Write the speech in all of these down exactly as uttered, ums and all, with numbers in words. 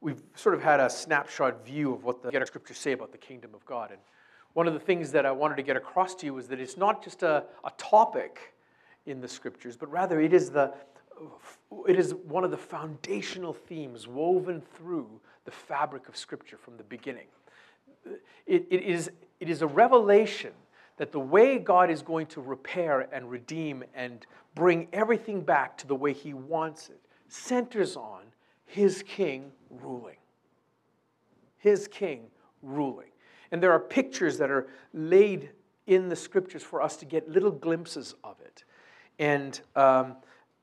we've sort of had a snapshot view of what the Scriptures say about the kingdom of God. And one of the things that I wanted to get across to you was that it's not just a, a topic in the Scriptures, but rather it is the it is one of the foundational themes woven through the fabric of Scripture from the beginning. It, it is it is a revelation that the way God is going to repair and redeem and bring everything back to the way He wants it centers on His King ruling. His King ruling. And there are pictures that are laid in the Scriptures for us to get little glimpses of it. And um,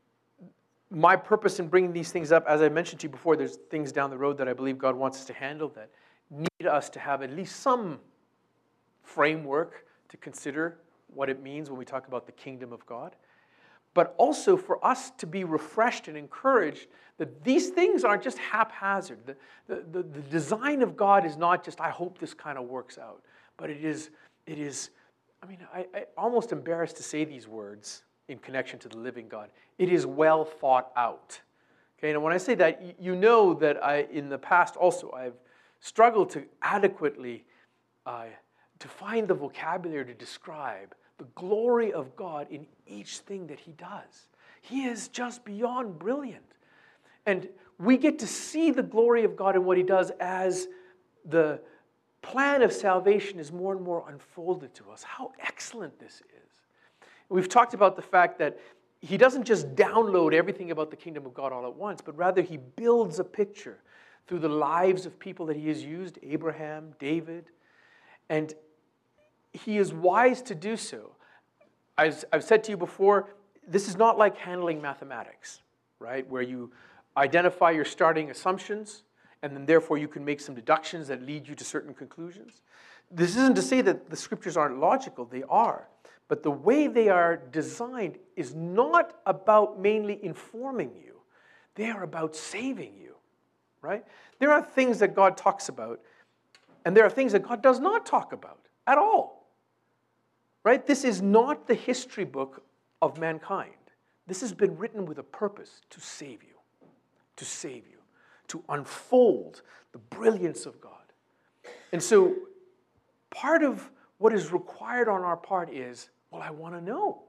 my purpose in bringing these things up, as I mentioned to you before, there's things down the road that I believe God wants us to handle that need us to have at least some framework to consider what it means when we talk about the kingdom of God. But also for us to be refreshed and encouraged that these things aren't just haphazard. The, the, the, the design of God is not just, I hope this kind of works out. But it is, it is I mean, I, I'm almost embarrassed to say these words in connection to the living God. It is well thought out. Okay, and when I say that, you know that I, in the past also, I've struggled to adequately, uh, to find the vocabulary to describe the glory of God in each thing that He does. He is just beyond brilliant. And we get to see the glory of God in what He does as the plan of salvation is more and more unfolded to us. How excellent this is. We've talked about the fact that He doesn't just download everything about the kingdom of God all at once, but rather He builds a picture through the lives of people that He has used, Abraham, David, and He is wise to do so. As I've said to you before, this is not like handling mathematics, right? Where you identify your starting assumptions, and then therefore you can make some deductions that lead you to certain conclusions. This isn't to say that the Scriptures aren't logical. They are. But the way they are designed is not about mainly informing you. They are about saving you, right? There are things that God talks about, and there are things that God does not talk about at all, right? This is not the history book of mankind. This has been written with a purpose to save you, to save you, to unfold the brilliance of God. And so part of what is required on our part is, well, I want to know.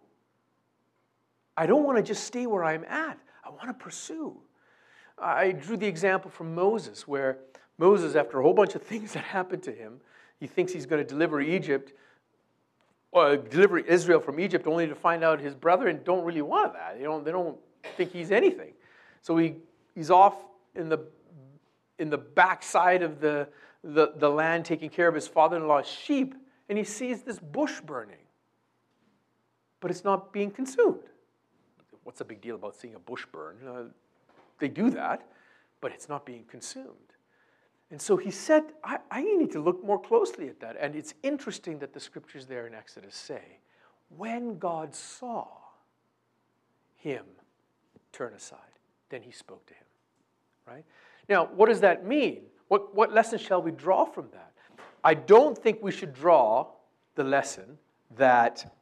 I don't want to just stay where I'm at. I want to pursue. I drew the example from Moses, where Moses, after a whole bunch of things that happened to him, he thinks he's going to deliver Egypt, or deliver Israel from Egypt, only to find out his brethren don't really want that. They don't, they don't think he's anything. So he, he's off in the in the backside of the, the, the land taking care of his father-in-law's sheep, and he sees this bush burning. But it's not being consumed. What's the big deal about seeing a bush burn? Uh, they do that, but it's not being consumed. And so he said, I, I need to look more closely at that. And it's interesting that the Scriptures there in Exodus say, when God saw him turn aside, then He spoke to him, right? Now, what does that mean? What, what lesson shall we draw from that? I don't think we should draw the lesson that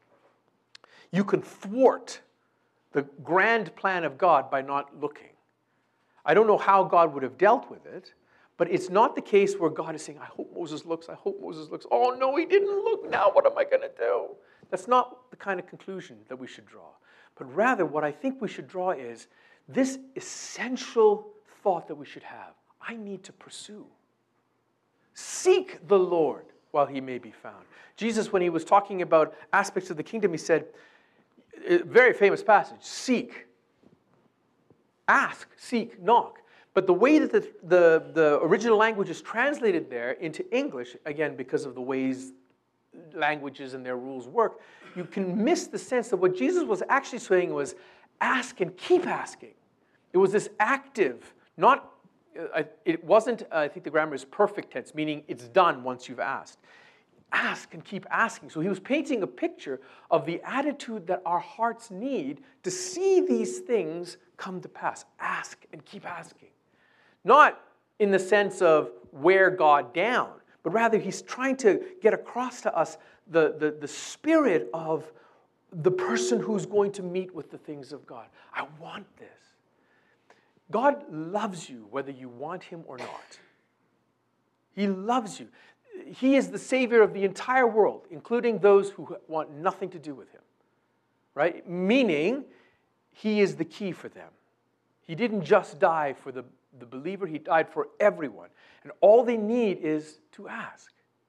you can thwart the grand plan of God by not looking. I don't know how God would have dealt with it, but it's not the case where God is saying, I hope Moses looks, I hope Moses looks. Oh, no, he didn't look. Now what am I going to do? That's not the kind of conclusion that we should draw. But rather, what I think we should draw is this essential thought that we should have. I need to pursue. Seek the Lord while He may be found. Jesus, when He was talking about aspects of the kingdom, He said, a very famous passage, seek, ask, seek, knock. But the way that the, the, the original language is translated there into English, again, because of the ways languages and their rules work, you can miss the sense that what Jesus was actually saying was ask and keep asking. It was this active, not, uh, it wasn't, uh, I think the grammar is perfect tense, meaning it's done once you've asked. Ask and keep asking. So he was painting a picture of the attitude that our hearts need to see these things come to pass. Ask and keep asking. Not in the sense of wear God down, but rather he's trying to get across to us the, the, the spirit of the person who's going to meet with the things of God. I want this. God loves you whether you want him or not. He loves you. He is the Savior of the entire world, including those who want nothing to do with him. Right? Meaning, he is the key for them. He didn't just die for the, the believer, he died for everyone. And all they need is to ask.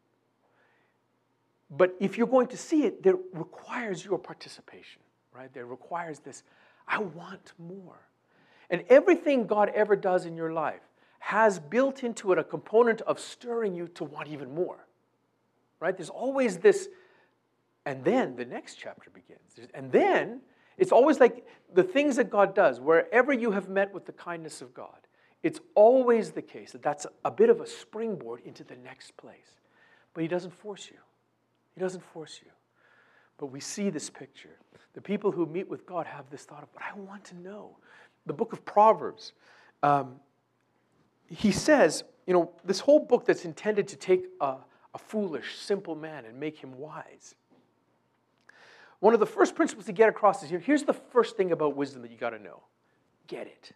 But if you're going to see it, there requires your participation, right? There requires this, I want more. And everything God ever does in your life has built into it a component of stirring you to want even more, right? There's always this, and then the next chapter begins. And then, it's always like the things that God does, wherever you have met with the kindness of God, it's always the case that that's a bit of a springboard into the next place. But he doesn't force you. He doesn't force you. But we see this picture. The people who meet with God have this thought of, but I want to know. The book of Proverbs, um, he says, you know, this whole book that's intended to take a, a foolish, simple man and make him wise. One of the first principles to get across is here. Here's the first thing about wisdom that you got to know. Get it.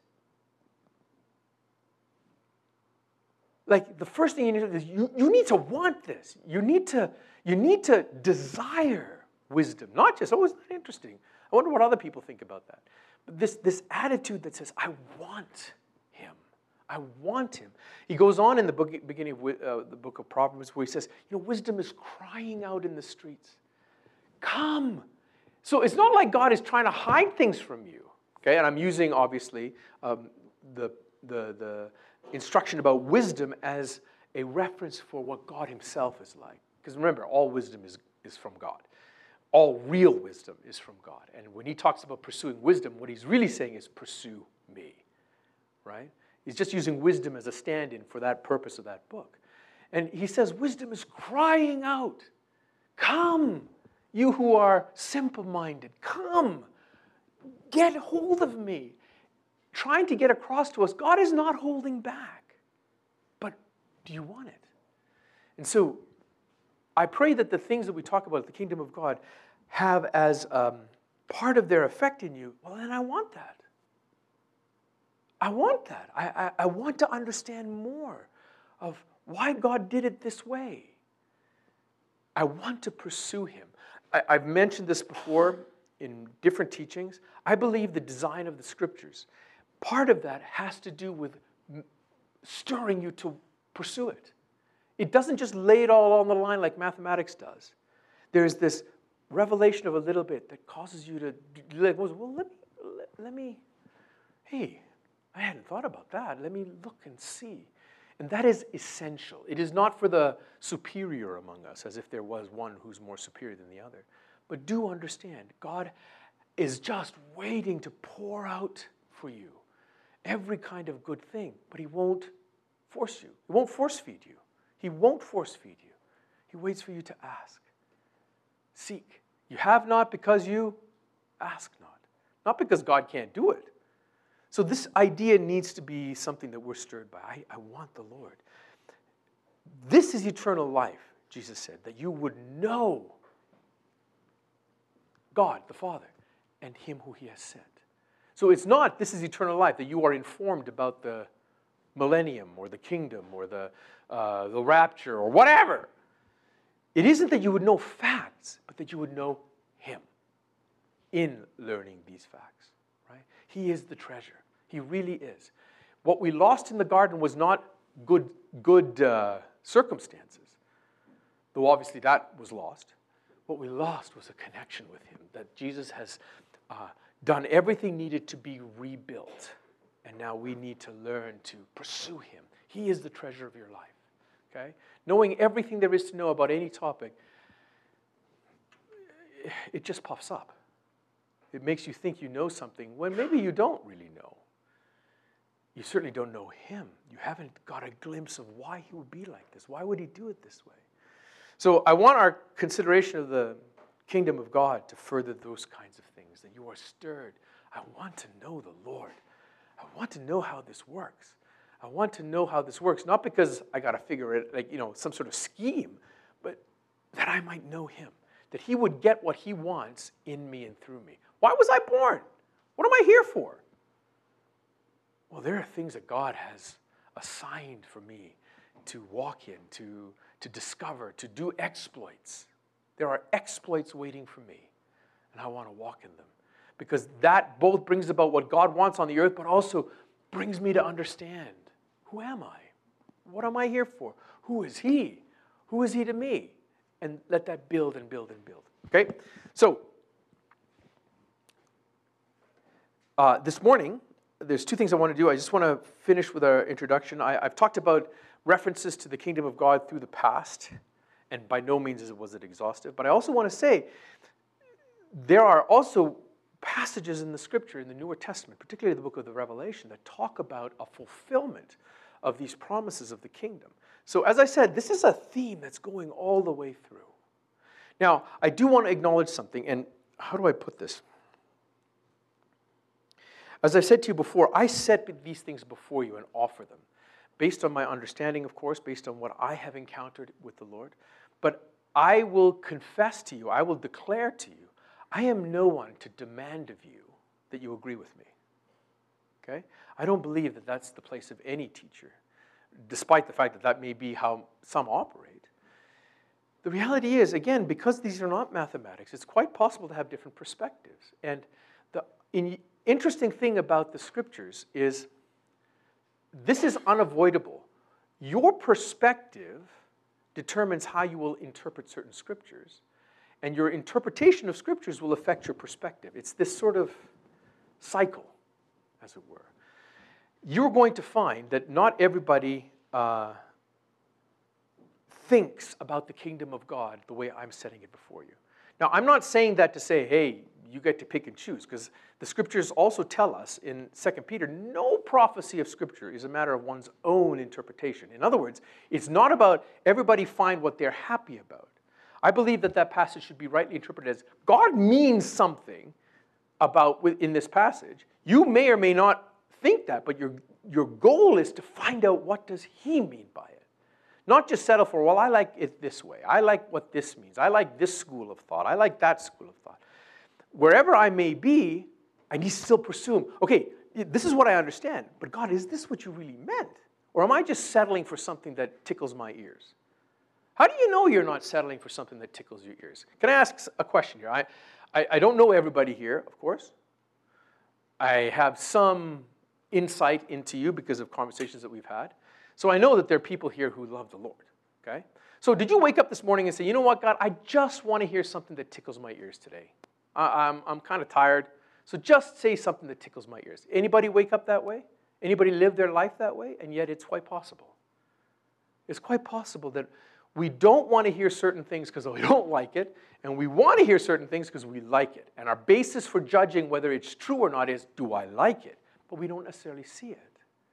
Like, the first thing you need to do is you, you need to want this. You need to, you need to desire wisdom. Not just, oh, isn't that interesting? I wonder what other people think about that. But this, this attitude that says, I want him. I want him. He goes on in the book, beginning of uh, the book of Proverbs where he says, you know, wisdom is crying out in the streets. Come. So it's not like God is trying to hide things from you. Okay, and I'm using, obviously, um, the, the, the instruction about wisdom as a reference for what God himself is like. Because remember, all wisdom is, is from God. All real wisdom is from God. And when he talks about pursuing wisdom, what he's really saying is pursue me. Right? He's just using wisdom as a stand-in for that purpose of that book. And he says, wisdom is crying out. Come, you who are simple-minded. Come, get hold of me. Trying to get across to us, God is not holding back. But do you want it? And so I pray that the things that we talk about, the kingdom of God, have as um, part of their effect in you. Well, then I want that. I want that. I, I, I want to understand more of why God did it this way. I want to pursue him. I, I've mentioned this before in different teachings. I believe the design of the scriptures, part of that has to do with stirring you to pursue it. It doesn't just lay it all on the line like mathematics does. There's this revelation of a little bit that causes you to, like, well, let me, let, let me, hey, I hadn't thought about that. Let me look and see. And that is essential. It is not for the superior among us, as if there was one who's more superior than the other. But do understand, God is just waiting to pour out for you every kind of good thing, but he won't force you. He won't force feed you. He won't force feed you. He waits for you to ask. Seek. You have not because you ask not. Not because God can't do it. So this idea needs to be something that we're stirred by. I, I want the Lord. This is eternal life, Jesus said, that you would know God, the Father, and him who he has sent. So it's not, this is eternal life, that you are informed about the millennium or the kingdom or the, uh, the rapture or whatever. It isn't that you would know facts, but that you would know him in learning these facts. Right? He is the treasure. He really is. What we lost in the garden was not good, good uh, circumstances, though obviously that was lost. What we lost was a connection with him, that Jesus has uh, done everything needed to be rebuilt, and now we need to learn to pursue him. He is the treasure of your life. Okay? Knowing everything there is to know about any topic, it just pops up. It makes you think you know something when maybe you don't really know. You certainly don't know him. You haven't got a glimpse of why he would be like this. Why would he do it this way? So I want our consideration of the kingdom of God to further those kinds of things, that you are stirred. I want to know the Lord. I want to know how this works. I want to know how this works, not because I got to figure it, like, you know, some sort of scheme, but that I might know him, that he would get what he wants in me and through me. Why was I born? What am I here for? well, there are things that God has assigned for me to walk in, to, to discover, to do exploits. There are exploits waiting for me, and I want to walk in them. Because that both brings about what God wants on the earth, but also brings me to understand, who am I? What am I here for? Who is He? Who is He to me? And let that build and build and build. Okay? So, uh, this morning, there's two things I want to do. I just want to finish with our introduction. I, I've talked about references to the kingdom of God through the past, and by no means was it exhaustive. But I also want to say, there are also passages in the Scripture, in the Newer Testament, particularly the book of the Revelation, that talk about a fulfillment of these promises of the kingdom. So as I said, this is a theme that's going all the way through. Now, I do want to acknowledge something, and how do I put this? As I said to you before, I set these things before you and offer them, based on my understanding, of course, based on what I have encountered with the Lord. But I will confess to you, I will declare to you, I am no one to demand of you that you agree with me. Okay? I don't believe that that's the place of any teacher, despite the fact that that may be how some operate. The reality is, again, because these are not mathematics, it's quite possible to have different perspectives. And the in, interesting thing about the Scriptures is this is unavoidable. Your perspective determines how you will interpret certain Scriptures, and your interpretation of Scriptures will affect your perspective. It's this sort of cycle, as it were. You're going to find that not everybody uh, thinks about the kingdom of God the way I'm setting it before you. Now, I'm not saying that to say, hey, you get to pick and choose, because the Scriptures also tell us in Second Peter, no prophecy of Scripture is a matter of one's own interpretation. In other words, it's not about everybody find what they're happy about. I believe that that passage should be rightly interpreted as God means something about in this passage. You may or may not think that, but your, your goal is to find out what does He mean by it. Not just settle for, well, I like it this way. I like what this means. I like this school of thought. I like that school of thought. Wherever I may be, I need to still presume, okay, this is what I understand, but God, is this what you really meant? Or am I just settling for something that tickles my ears? How do you know you're not settling for something that tickles your ears? Can I ask a question here? I, I, I don't know everybody here, of course. I have some insight into you because of conversations that we've had. So I know that there are people here who love the Lord, okay? So did you wake up this morning and say, you know what, God, I just want to hear something that tickles my ears today. I, I'm, I'm kind of tired, so just say something that tickles my ears. Anybody wake up that way? Anybody live their life that way? And yet it's quite possible. It's quite possible that we don't want to hear certain things because we don't like it, and we want to hear certain things because we like it. And our basis for judging whether it's true or not is, do I like it? But we don't necessarily see it.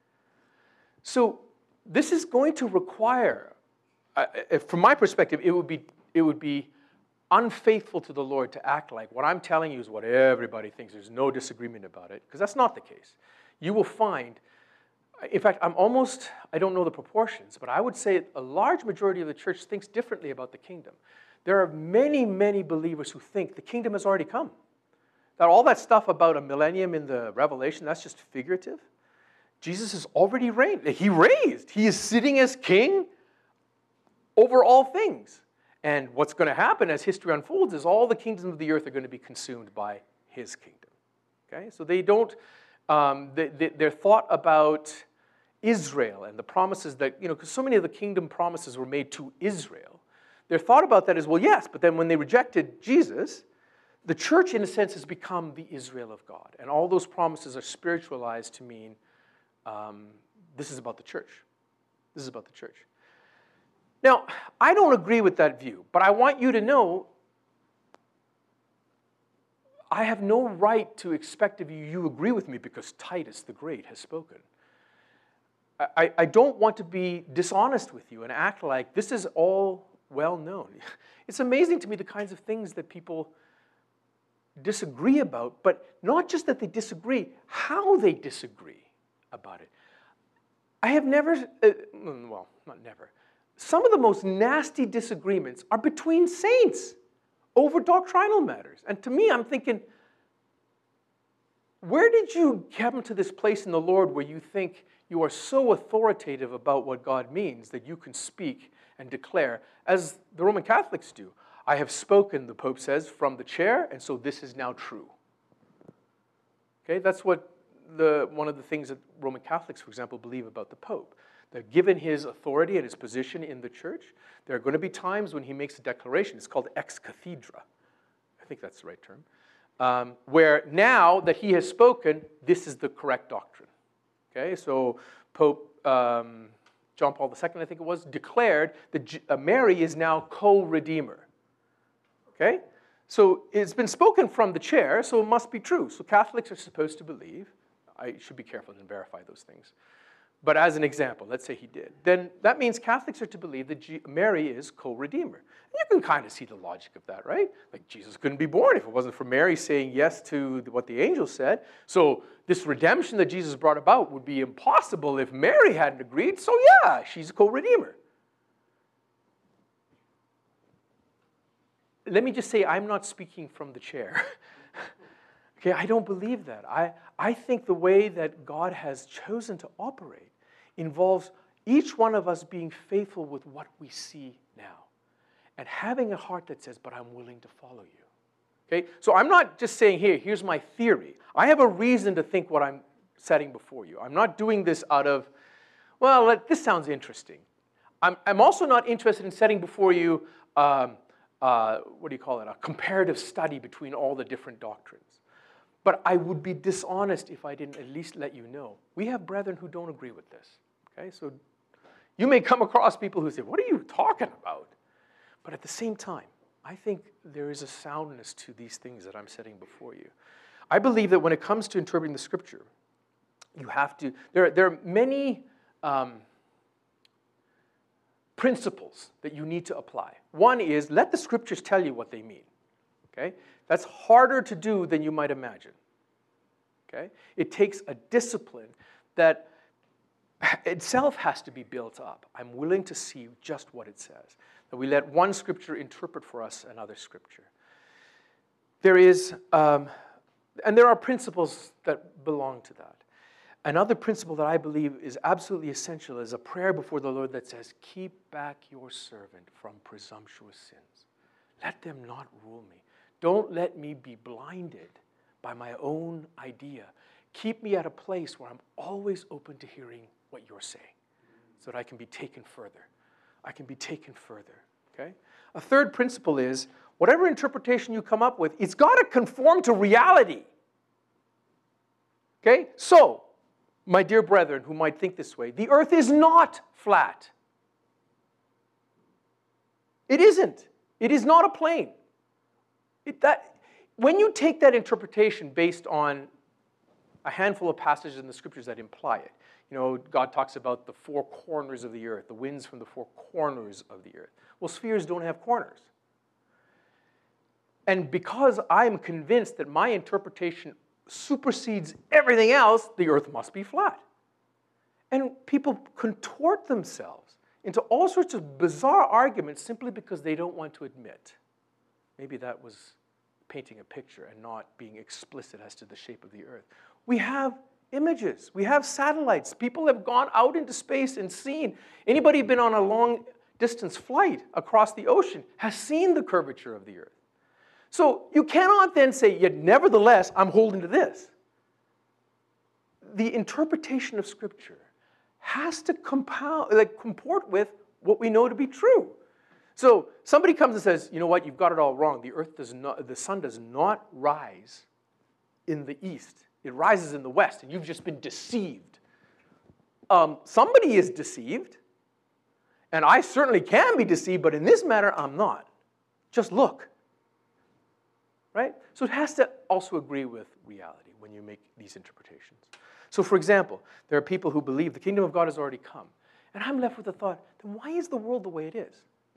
So this is going to require, uh, from my perspective, it would be it would be unfaithful to the Lord to act like what I'm telling you is what everybody thinks. There's no disagreement about it, because that's not the case. You will find, in fact, I'm almost, I don't know the proportions, but I would say a large majority of the church thinks differently about the kingdom. There are many, many believers who think the kingdom has already come. That all that stuff about a millennium in the Revelation, that's just figurative. Jesus has already reigned. He raised. He is sitting as king over all things. And what's going to happen as history unfolds is all the kingdoms of the earth are going to be consumed by His kingdom. Okay? So they don't, um, they, they, their thought about Israel and the promises that, you know, because so many of the kingdom promises were made to Israel, their thought about that is, well, yes, but then when they rejected Jesus, the church, in a sense, has become the Israel of God. And all those promises are spiritualized to mean um, this is about the church. This is about the church. Now, I don't agree with that view, but I want you to know I have no right to expect of you you agree with me because Titus the Great has spoken. I, I don't want to be dishonest with you and act like this is all well known. It's amazing to me the kinds of things that people disagree about, but not just that they disagree, how they disagree about it. I have never, uh, well, not never, some of the most nasty disagreements are between saints over doctrinal matters. And to me, I'm thinking, where did you come to this place in the Lord where you think you are so authoritative about what God means that you can speak and declare, as the Roman Catholics do? I have spoken, the Pope says, from the chair, and so this is now true. Okay, that's what the, one of the things that Roman Catholics, for example, believe about the Pope. That given his authority and his position in the church, there are going to be times when he makes a declaration. It's called ex cathedra. I think that's the right term. Um, where now that he has spoken, this is the correct doctrine. Okay, so Pope um, John Paul the Second, I think it was, declared that uh, Mary is now co-redeemer. Okay, so it's been spoken from the chair, so it must be true. So Catholics are supposed to believe. I should be careful and verify those things. But as an example, let's say he did. Then that means Catholics are to believe that G- Mary is co-redeemer. You can kind of see the logic of that, right? Like Jesus couldn't be born if it wasn't for Mary saying yes to what the angel said. So this redemption that Jesus brought about would be impossible if Mary hadn't agreed. So yeah, she's a co-redeemer. Let me just say, I'm not speaking from the chair. Okay, I don't believe that. I, I think the way that God has chosen to operate involves each one of us being faithful with what we see now and having a heart that says, but I'm willing to follow you. Okay, so I'm not just saying, here, here's my theory. I have a reason to think what I'm setting before you. I'm not doing this out of, well, let, this sounds interesting. I'm, I'm also not interested in setting before you, um, uh, what do you call it, a comparative study between all the different doctrines. But I would be dishonest if I didn't at least let you know. We have brethren who don't agree with this. Okay, so you may come across people who say, what are you talking about? But at the same time, I think there is a soundness to these things that I'm setting before you. I believe that when it comes to interpreting the Scripture, you have to, there, there are many um, principles that you need to apply. One is, let the Scriptures tell you what they mean. Okay? That's harder to do than you might imagine. Okay? It takes a discipline that itself has to be built up. I'm willing to see just what it says. That we let one Scripture interpret for us another Scripture. There is, um, and there are principles that belong to that. Another principle that I believe is absolutely essential is a prayer before the Lord that says, keep back your servant from presumptuous sins. Let them not rule me. Don't let me be blinded by my own idea. Keep me at a place where I'm always open to hearing what you're saying so that I can be taken further. I can be taken further, okay? A third principle is, whatever interpretation you come up with, it's got to conform to reality. Okay? So, my dear brethren who might think this way, the earth is not flat. It isn't. It is not a plane. It, that, when you take that interpretation based on a handful of passages in the Scriptures that imply it, you know, God talks about the four corners of the earth, the winds from the four corners of the earth. Well, spheres don't have corners. And because I'm convinced that my interpretation supersedes everything else, the earth must be flat. And people contort themselves into all sorts of bizarre arguments simply because they don't want to admit. Maybe that was painting a picture and not being explicit as to the shape of the earth. We have images. We have satellites. People have gone out into space and seen. Anybody been on a long-distance flight across the ocean has seen the curvature of the earth. So you cannot then say, yet nevertheless, I'm holding to this. The interpretation of Scripture has to compound, like, comport with what we know to be true. So somebody comes and says, you know what, you've got it all wrong. The earth does not, the sun does not rise in the east. It rises in the west, and you've just been deceived. Um, somebody is deceived, and I certainly can be deceived, but in this matter, I'm not. Just look. Right? So it has to also agree with reality when you make these interpretations. So for example, there are people who believe the kingdom of God has already come. And I'm left with the thought, then why is the world the way it is?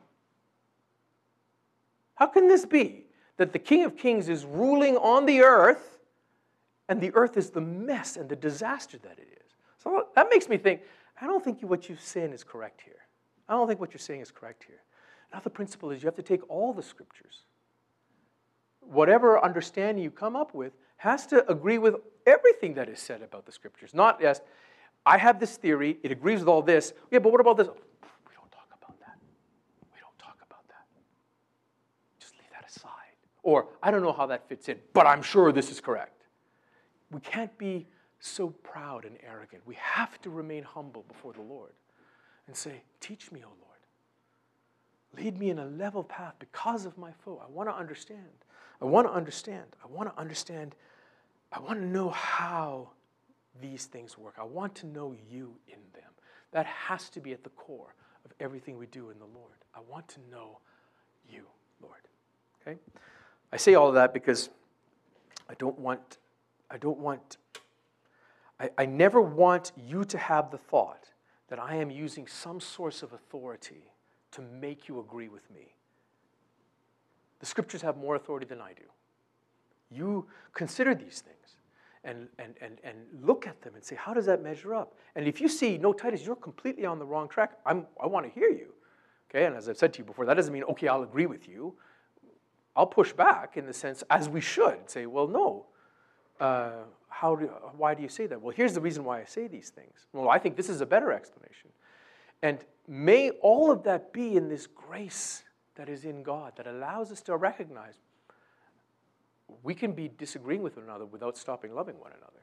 How can this be that the King of Kings is ruling on the earth and the earth is the mess and the disaster that it is? So that makes me think, I don't think what you're saying is correct here. I don't think what you're saying is correct here. Another principle is you have to take all the Scriptures, whatever understanding you come up with, has to agree with everything that is said about the Scriptures. Not just, I have this theory, it agrees with all this. Yeah, but what about this? We don't talk about that. We don't talk about that. Just leave that aside. Or, I don't know how that fits in, but I'm sure this is correct. We can't be so proud and arrogant. We have to remain humble before the Lord and say, teach me, O Lord. Lead me in a level path because of my foe. I want to understand. I want to understand. I want to understand. I want to know how these things work. I want to know you in them. That has to be at the core of everything we do in the Lord. I want to know you, Lord. Okay? I say all of that because I don't want, I don't want, I, I never want you to have the thought that I am using some source of authority to make you agree with me. The Scriptures have more authority than I do. You consider these things and, and, and, and look at them and say, how does that measure up? And if you see, no, Titus, you're completely on the wrong track, I'm, I want to hear you. Okay, and as I've said to you before, that doesn't mean, okay, I'll agree with you. I'll push back in the sense, as we should, say, well, no. Uh, how do, why do you say that? Well, here's the reason why I say these things. Well, I think this is a better explanation. And may all of that be in this grace that is in God that allows us to recognize we can be disagreeing with one another without stopping loving one another.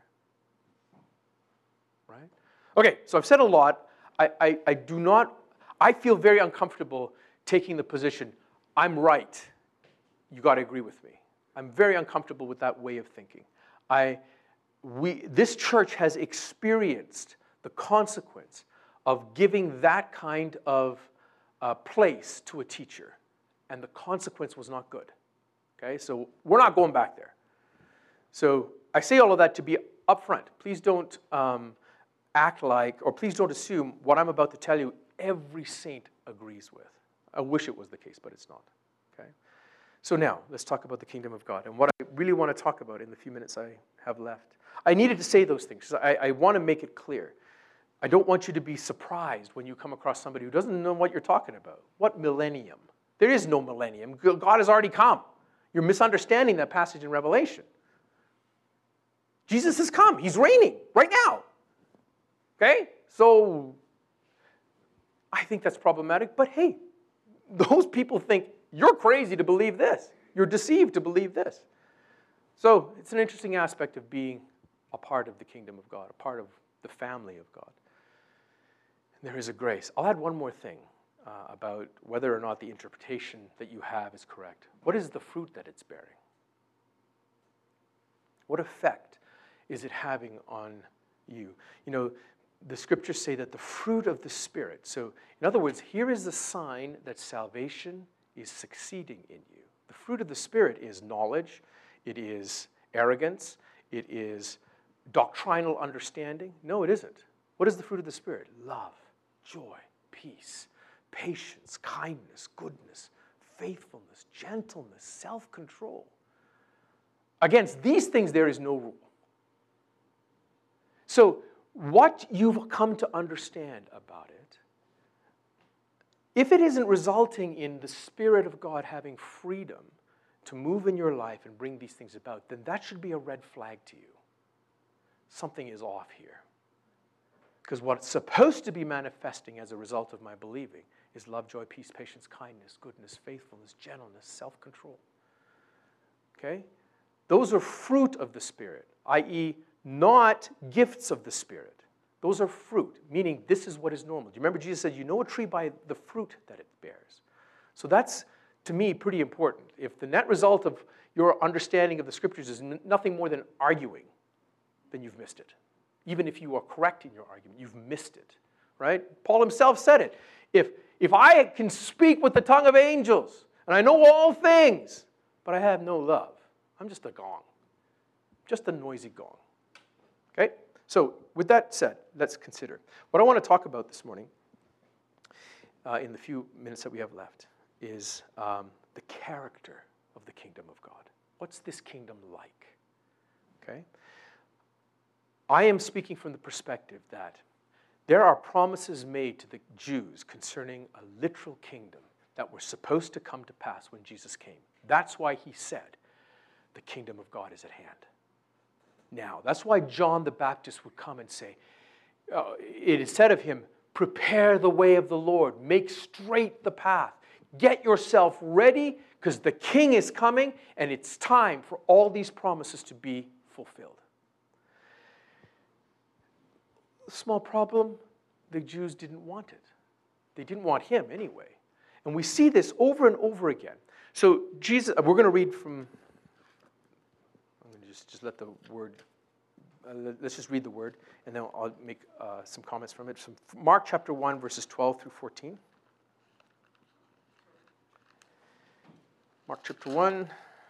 Right? Okay, so I've said a lot. I, I, I do not, I feel very uncomfortable taking the position, I'm right, you got to agree with me. I'm very uncomfortable with that way of thinking. I, we, this church has experienced the consequence of giving that kind of uh, place to a teacher, and the consequence was not good. Okay, so we're not going back there. So I say all of that to be upfront. Please don't um, act like, or please don't assume what I'm about to tell you every saint agrees with. I wish it was the case, but it's not. Okay. So now, let's talk about the kingdom of God. And what I really want to talk about in the few minutes I have left. I needed to say those things because I, I want to make it clear. I don't want you to be surprised when you come across somebody who doesn't know what you're talking about. What millennium? There is no millennium. God has already come. You're misunderstanding that passage in Revelation. Jesus has come. He's reigning right now. Okay? So, I think that's problematic. But hey, those people think you're crazy to believe this. You're deceived to believe this. So, it's an interesting aspect of being a part of the kingdom of God, a part of the family of God. And there is a grace. I'll add one more thing uh, about whether or not the interpretation that you have is correct. What is the fruit that it's bearing? What effect is it having on you? You know, the scriptures say that the fruit of the Spirit. So, in other words, here is the sign that salvation is succeeding in you. The fruit of the Spirit is knowledge, it is arrogance, it is doctrinal understanding. No, it isn't. What is the fruit of the Spirit? Love, joy, peace, patience, kindness, goodness, faithfulness, gentleness, self-control. Against these things there is no rule. So, what you've come to understand about it, if it isn't resulting in the Spirit of God having freedom to move in your life and bring these things about, then that should be a red flag to you. Something is off here. Because what's supposed to be manifesting as a result of my believing is love, joy, peace, patience, kindness, goodness, faithfulness, gentleness, self-control. Okay? Those are fruit of the Spirit, that is not gifts of the Spirit. Those are fruit, meaning this is what is normal. Do you remember Jesus said, you know a tree by the fruit that it bears? So that's, to me, pretty important. If the net result of your understanding of the Scriptures is n- nothing more than arguing, then you've missed it. Even if you are correct in your argument, you've missed it, right? Paul himself said it. If, if I can speak with the tongue of angels, and I know all things, but I have no love, I'm just a gong, just a noisy gong. Okay? So, with that said, let's consider. What I want to talk about this morning, uh, in the few minutes that we have left, is um, the character of the kingdom of God. What's this kingdom like? Okay? I am speaking from the perspective that there are promises made to the Jews concerning a literal kingdom that were supposed to come to pass when Jesus came. That's why he said, the kingdom of God is at hand. now. That's why John the Baptist would come and say, uh, it is said of him, prepare the way of the Lord, make straight the path, get yourself ready because the king is coming and it's time for all these promises to be fulfilled. Small problem, the Jews didn't want it. They didn't want him anyway. And we see this over and over again. So Jesus, we're going to read from, I'm going to just, just let the word, uh, let's just read the word, and then I'll make uh, some comments from it. From Mark chapter one, verses twelve through fourteen. Mark chapter one.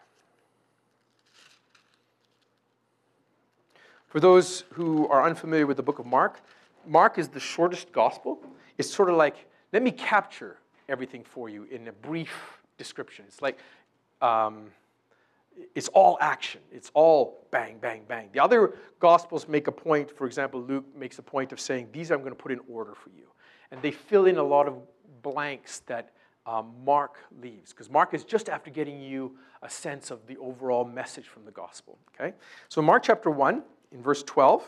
For those who are unfamiliar with the book of Mark, Mark is the shortest gospel. It's sort of like, let me capture everything for you in a brief description. It's like, um, it's all action. It's all bang, bang, bang. The other gospels make a point, for example, Luke makes a point of saying, these I'm going to put in order for you. And they fill in a lot of blanks that um, Mark leaves, because Mark is just after getting you a sense of the overall message from the gospel. Okay? So Mark chapter one, in verse twelve,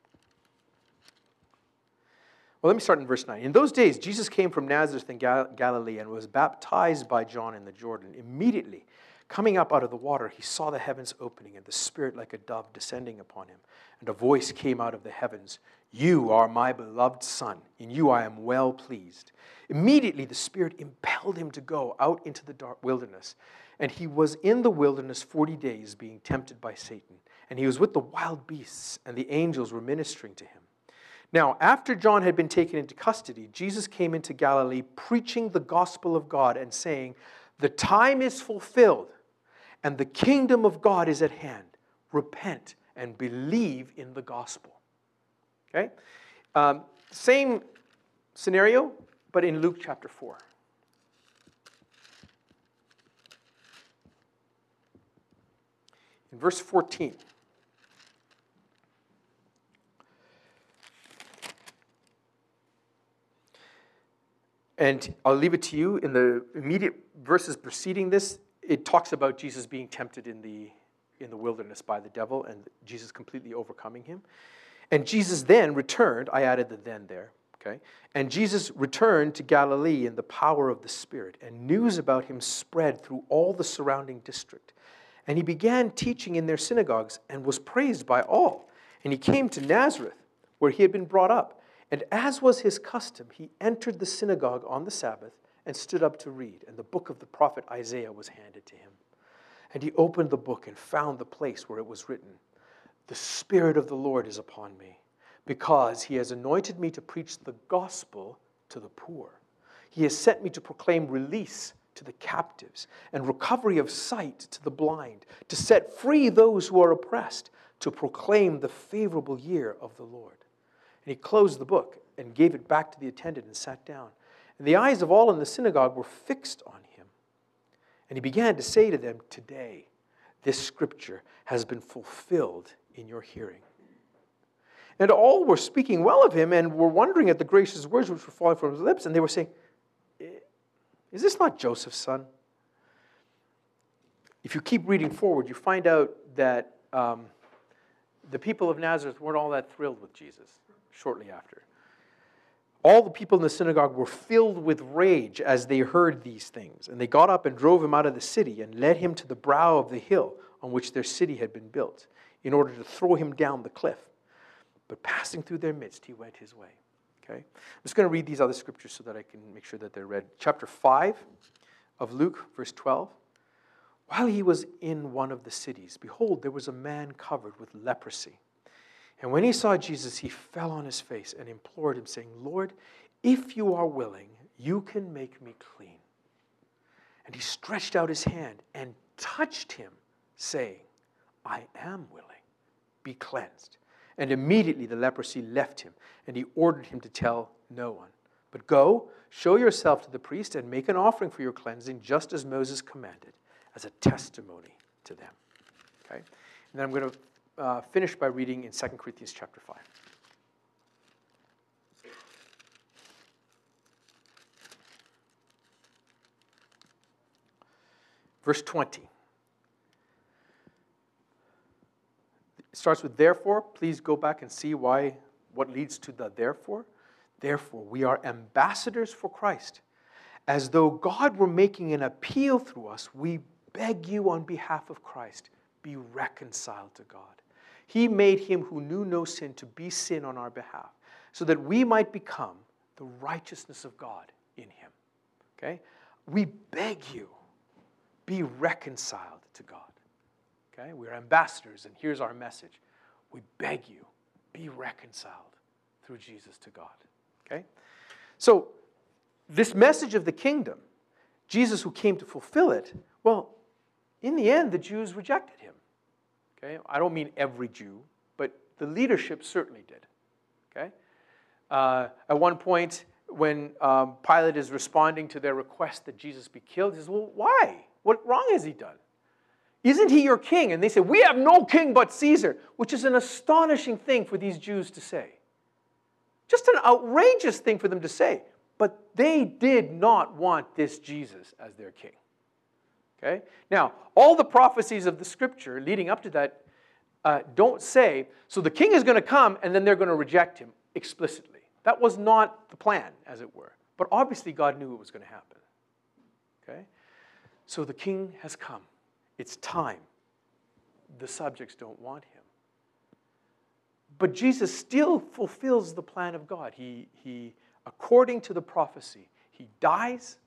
well, let me start in verse nine. In those days, Jesus came from Nazareth in Gal- Galilee and was baptized by John in the Jordan. Immediately, coming up out of the water, he saw the heavens opening and the Spirit like a dove descending upon him. And a voice came out of the heavens, "You are my beloved Son. In you I am well pleased." Immediately, the Spirit impelled him to go out into the dark wilderness. And he was in the wilderness forty days being tempted by Satan. And he was with the wild beasts, and the angels were ministering to him. Now, after John had been taken into custody, Jesus came into Galilee preaching the gospel of God and saying, "The time is fulfilled, and the kingdom of God is at hand. Repent and believe in the gospel." Okay? Um, same scenario, but in Luke chapter four. In verse fourteen. And I'll leave it to you. In the immediate verses preceding this, it talks about Jesus being tempted in the, in the wilderness by the devil and Jesus completely overcoming him. And Jesus then returned, I added the then there, okay? And Jesus returned to Galilee in the power of the Spirit, and news about him spread through all the surrounding district. And he began teaching in their synagogues and was praised by all. And he came to Nazareth, where he had been brought up. And as was his custom, he entered the synagogue on the Sabbath and stood up to read. And the book of the prophet Isaiah was handed to him. And he opened the book and found the place where it was written, "The Spirit of the Lord is upon me, because he has anointed me to preach the gospel to the poor. He has sent me to proclaim release to the captives and recovery of sight to the blind, to set free those who are oppressed, to proclaim the favorable year of the Lord." And he closed the book and gave it back to the attendant and sat down. And the eyes of all in the synagogue were fixed on him. And he began to say to them, "Today, this scripture has been fulfilled in your hearing." And all were speaking well of him and were wondering at the gracious words which were falling from his lips. And they were saying, "Is this not Joseph's son?" If you keep reading forward, you find out that um, the people of Nazareth weren't all that thrilled with Jesus shortly after. All the people in the synagogue were filled with rage as they heard these things. And they got up and drove him out of the city and led him to the brow of the hill on which their city had been built, in order to throw him down the cliff. But passing through their midst, he went his way. Okay? I'm just going to read these other scriptures so that I can make sure that they're read. Chapter five of Luke, verse twelve. While he was in one of the cities, behold, there was a man covered with leprosy. And when he saw Jesus, he fell on his face and implored him, saying, "Lord, if you are willing, you can make me clean." And he stretched out his hand and touched him, saying, "I am willing, be cleansed." And immediately the leprosy left him, and he ordered him to tell no one. "But go, show yourself to the priest, and make an offering for your cleansing, just as Moses commanded, as a testimony to them." Okay? And then I'm going to uh, finish by reading in Second Corinthians chapter five. Verse twenty. starts with therefore. Please go back and see why, what leads to the therefore. Therefore, we are ambassadors for Christ. As though God were making an appeal through us, we beg you on behalf of Christ, be reconciled to God. He made him who knew no sin to be sin on our behalf, so that we might become the righteousness of God in him. Okay? We beg you, be reconciled to God. Okay? We're ambassadors, and here's our message. We beg you, be reconciled through Jesus to God. Okay? So, this message of the kingdom, Jesus who came to fulfill it, well, in the end, the Jews rejected him. Okay? I don't mean every Jew, but the leadership certainly did. Okay? Uh, at one point, when um, Pilate is responding to their request that Jesus be killed, he says, well, why? What wrong has he done? Isn't he your king? And they say, we have no king but Caesar, which is an astonishing thing for these Jews to say. Just an outrageous thing for them to say. But they did not want this Jesus as their king. Okay? Now, all the prophecies of the scripture leading up to that uh, don't say, so the king is going to come and then they're going to reject him explicitly. That was not the plan, as it were. But obviously God knew it was going to happen. Okay? So the king has come. It's time. The subjects don't want him. But Jesus still fulfills the plan of God. He, he, according to the prophecy, he dies.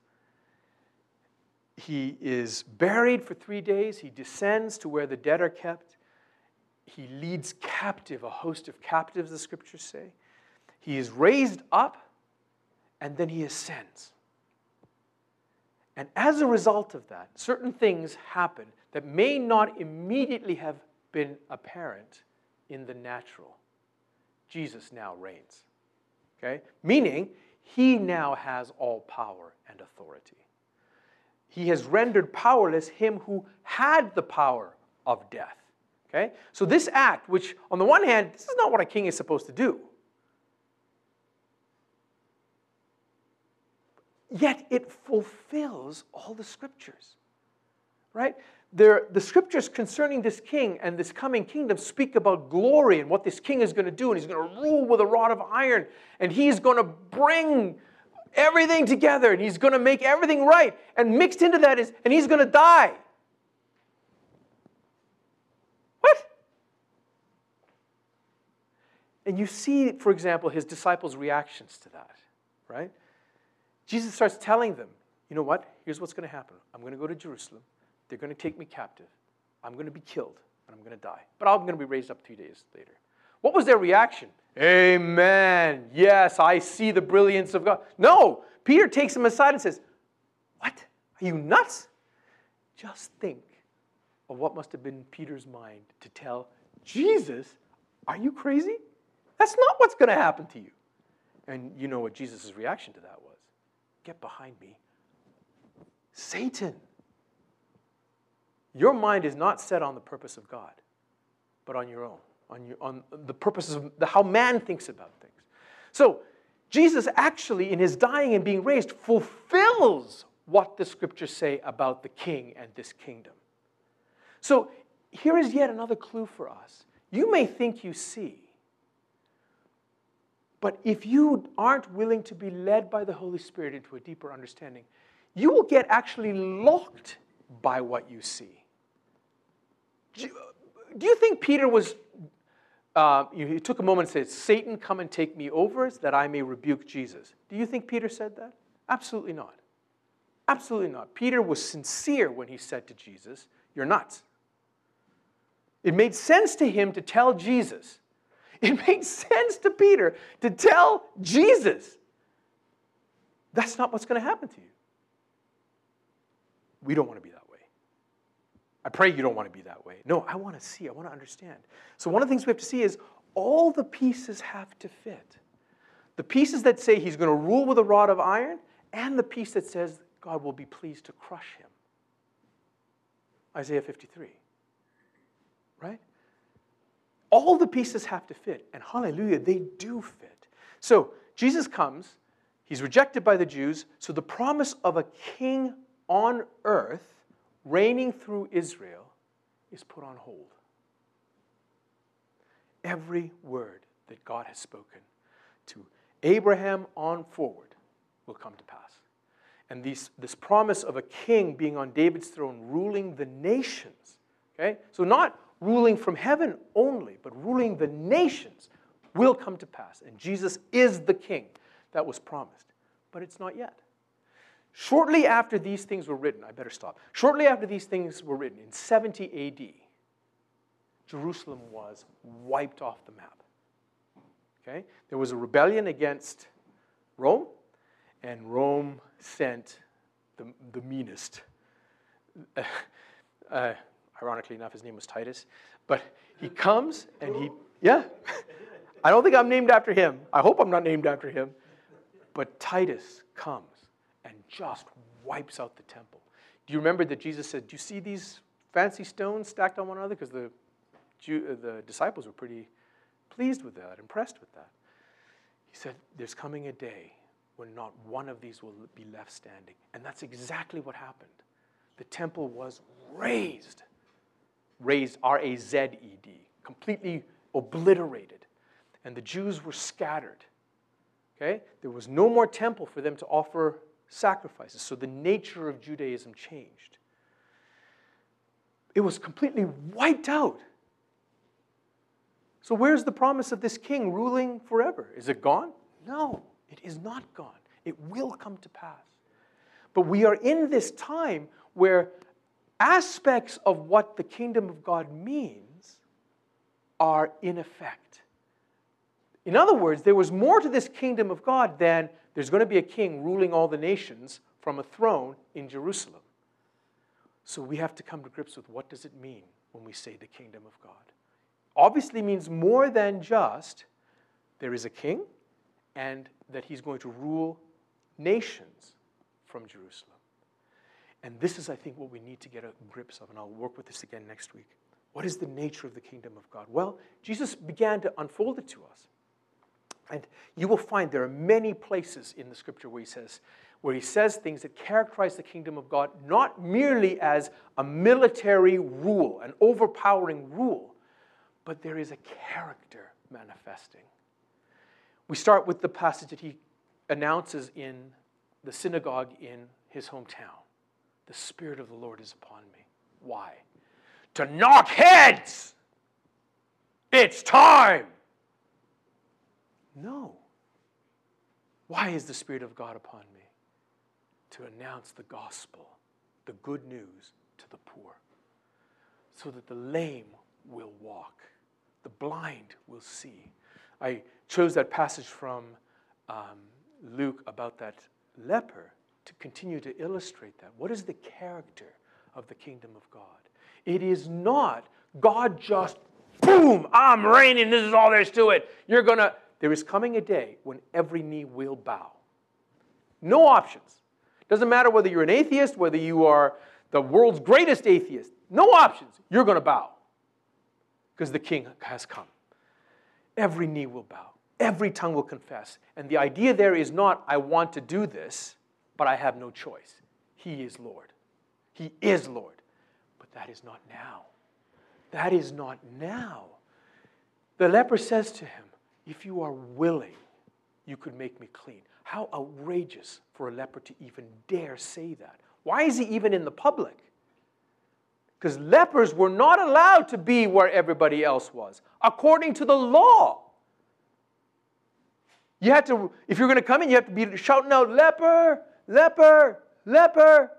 He is buried for three days. He descends to where the dead are kept. He leads captive, a host of captives, the scriptures say. He is raised up, and then he ascends. And as a result of that, certain things happen that may not immediately have been apparent in the natural. Jesus now reigns. Okay? Meaning, he now has all power and authority. He has rendered powerless him who had the power of death. Okay? So this act, which on the one hand, this is not what a king is supposed to do. Yet it fulfills all the scriptures. Right? There, the scriptures concerning this king and this coming kingdom speak about glory and what this king is going to do. And he's going to rule with a rod of iron. And he's going to bring everything together. And he's going to make everything right. And mixed into that is, and he's going to die. What? And you see, for example, his disciples' reactions to that. Right? Jesus starts telling them, you know what? Here's what's going to happen. I'm going to go to Jerusalem. They're going to take me captive. I'm going to be killed, and I'm going to die. But I'm going to be raised up three days later. What was their reaction? Amen. Yes, I see the brilliance of God. No. Peter takes him aside and says, what? Are you nuts? Just think of what must have been in Peter's mind to tell Jesus, are you crazy? That's not what's going to happen to you. And you know what Jesus' reaction to that was. Get behind me. Satan. Your mind is not set on the purpose of God, but on your own, on, your, on the purposes of the, how man thinks about things. So, Jesus actually, in his dying and being raised, fulfills what the scriptures say about the king and this kingdom. So, here is yet another clue for us. You may think you see, but if you aren't willing to be led by the Holy Spirit into a deeper understanding, you will get actually locked by what you see. Do you think Peter was, uh, he took a moment and said, Satan, come and take me over that I may rebuke Jesus? Do you think Peter said that? Absolutely not. Absolutely not. Peter was sincere when he said to Jesus, you're nuts. It made sense to him to tell Jesus. It made sense to Peter to tell Jesus, that's not what's going to happen to you. We don't want to be that way. I pray you don't want to be that way. No, I want to see. I want to understand. So one of the things we have to see is all the pieces have to fit. The pieces that say he's going to rule with a rod of iron, and the piece that says God will be pleased to crush him. Isaiah fifty-three. Right? All the pieces have to fit. And hallelujah, they do fit. So Jesus comes. He's rejected by the Jews. So the promise of a king on earth reigning through Israel is put on hold. Every word that God has spoken to Abraham on forward will come to pass. And these, this promise of a king being on David's throne, ruling the nations, okay? So not ruling from heaven only, but ruling the nations will come to pass. And Jesus is the king that was promised. But it's not yet. Shortly after these things were written, I better stop. Shortly after these things were written, in seventy A D, Jerusalem was wiped off the map. Okay? There was a rebellion against Rome, and Rome sent the, the meanest. Uh, uh, ironically enough, his name was Titus. But he comes and he, yeah. I don't think I'm named after him. I hope I'm not named after him. But Titus comes and just wipes out the temple. Do you remember that Jesus said, do you see these fancy stones stacked on one another? Because the, Jew, the disciples were pretty pleased with that, impressed with that. He said, there's coming a day when not one of these will be left standing. And that's exactly what happened. The temple was razed. Razed, R A Z E D, completely obliterated. And the Jews were scattered. Okay? There was no more temple for them to offer sacrifices. So the nature of Judaism changed. It was completely wiped out. So where's the promise of this king ruling forever? Is it gone? No, it is not gone. It will come to pass. But we are in this time where aspects of what the kingdom of God means are in effect. In other words, there was more to this kingdom of God than there's going to be a king ruling all the nations from a throne in Jerusalem. So we have to come to grips with what does it mean when we say the kingdom of God. Obviously means more than just there is a king and that he's going to rule nations from Jerusalem. And this is, I think, what we need to get a grips of, and I'll work with this again next week. What is the nature of the kingdom of God? Well, Jesus began to unfold it to us. And you will find there are many places in the scripture where he says, where he says things that characterize the kingdom of God not merely as a military rule, an overpowering rule, but there is a character manifesting. We start with the passage that he announces in the synagogue in his hometown. The Spirit of the Lord is upon me. Why? To knock heads! It's time! No. Why is the Spirit of God upon me? To announce the gospel, the good news to the poor, so that the lame will walk, the blind will see. I chose that passage from um, Luke about that leper to continue to illustrate that. What is the character of the kingdom of God? It is not God just, boom, I'm reigning, this is all there is to it. You're going to... There is coming a day when every knee will bow. No options. Doesn't matter whether you're an atheist, whether you are the world's greatest atheist. No options. You're going to bow. Because the king has come. Every knee will bow. Every tongue will confess. And the idea there is not, I want to do this, but I have no choice. He is Lord. He is Lord. But that is not now. That is not now. The leper says to him, if you are willing, you could make me clean. How outrageous for a leper to even dare say that. Why is he even in the public? Because lepers were not allowed to be where everybody else was, according to the law. You had to, if you're going to come in, you have to be shouting out, leper, leper, leper.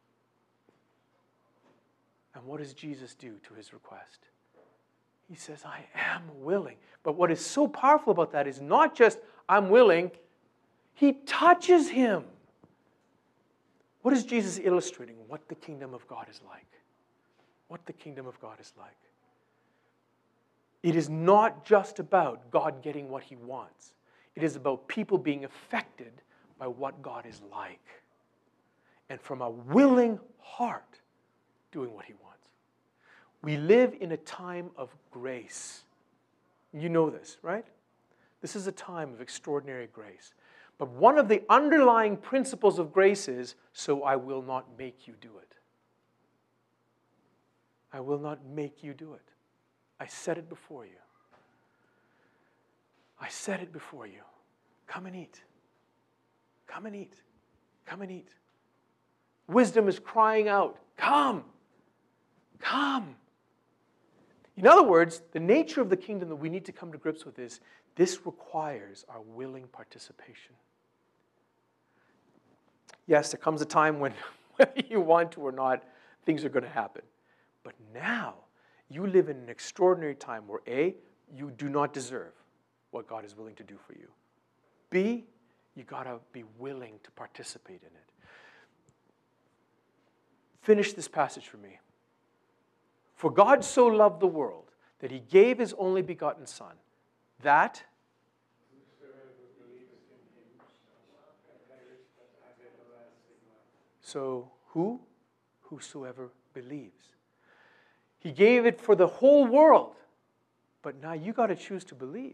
And what does Jesus do to his request? He says, I am willing. But what is so powerful about that is not just, I'm willing, he touches him. What is Jesus illustrating? What the kingdom of God is like. What the kingdom of God is like. It is not just about God getting what he wants. It is about people being affected by what God is like. And from a willing heart, doing what he wants. We live in a time of grace. You know this, right? This is a time of extraordinary grace. But one of the underlying principles of grace is, so I will not make you do it. I will not make you do it. I set it before you. I set it before you. Come and eat. Come and eat. Come and eat. Wisdom is crying out, come, come. In other words, the nature of the kingdom that we need to come to grips with is this requires our willing participation. Yes, there comes a time when whether you want to or not, things are going to happen. But now, you live in an extraordinary time where A, you do not deserve what God is willing to do for you. B, you got to be willing to participate in it. Finish this passage for me. For God so loved the world that he gave his only begotten Son, that so who? Whosoever believes. He gave it for the whole world, but now you got to choose to believe.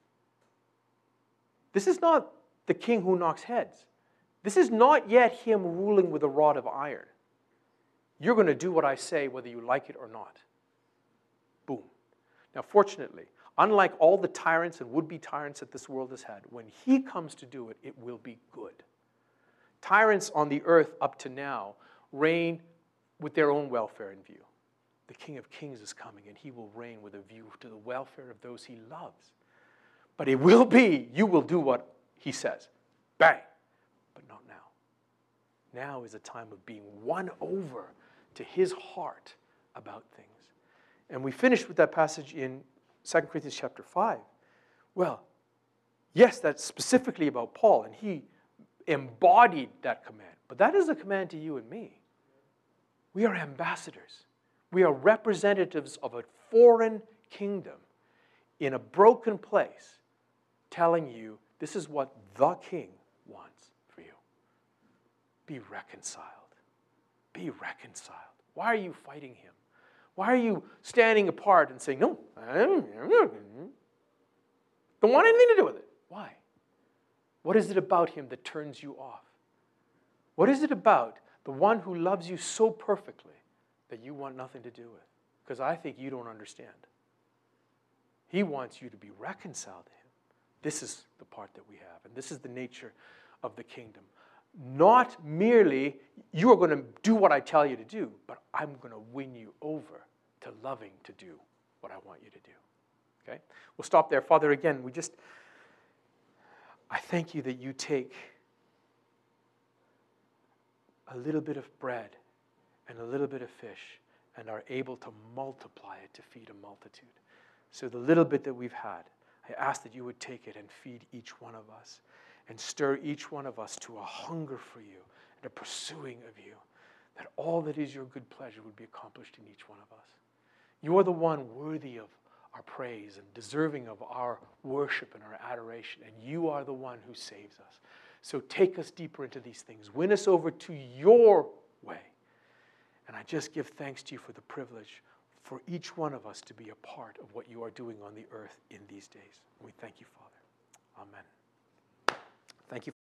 This is not the king who knocks heads. This is not yet him ruling with a rod of iron. You're going to do what I say whether you like it or not. Boom. Now, fortunately, unlike all the tyrants and would-be tyrants that this world has had, when he comes to do it, it will be good. Tyrants on the earth up to now reign with their own welfare in view. The King of Kings is coming, and he will reign with a view to the welfare of those he loves. But it will be, you will do what he says. Bang. But not now. Now is a time of being won over to his heart about things. And we finished with that passage in Second Corinthians chapter five. Well, yes, that's specifically about Paul, and he embodied that command. But that is a command to you and me. We are ambassadors. We are representatives of a foreign kingdom in a broken place, telling you this is what the king wants for you. Be reconciled. Be reconciled. Why are you fighting him? Why are you standing apart and saying, no, I don't want anything to do with it? Why? What is it about him that turns you off? What is it about the one who loves you so perfectly that you want nothing to do with? Because I think you don't understand. He wants you to be reconciled to him. This is the part that we have, and this is the nature of the kingdom. Not merely, you are going to do what I tell you to do, but I'm going to win you over to loving to do what I want you to do. Okay? We'll stop there. Father, again, we just, I thank you that you take a little bit of bread and a little bit of fish and are able to multiply it to feed a multitude. So the little bit that we've had, I ask that you would take it and feed each one of us and stir each one of us to a hunger for you and a pursuing of you, that all that is your good pleasure would be accomplished in each one of us. You are the one worthy of our praise and deserving of our worship and our adoration, and you are the one who saves us. So take us deeper into these things. Win us over to your way. And I just give thanks to you for the privilege for each one of us to be a part of what you are doing on the earth in these days. We thank you, Father. Amen. Thank you.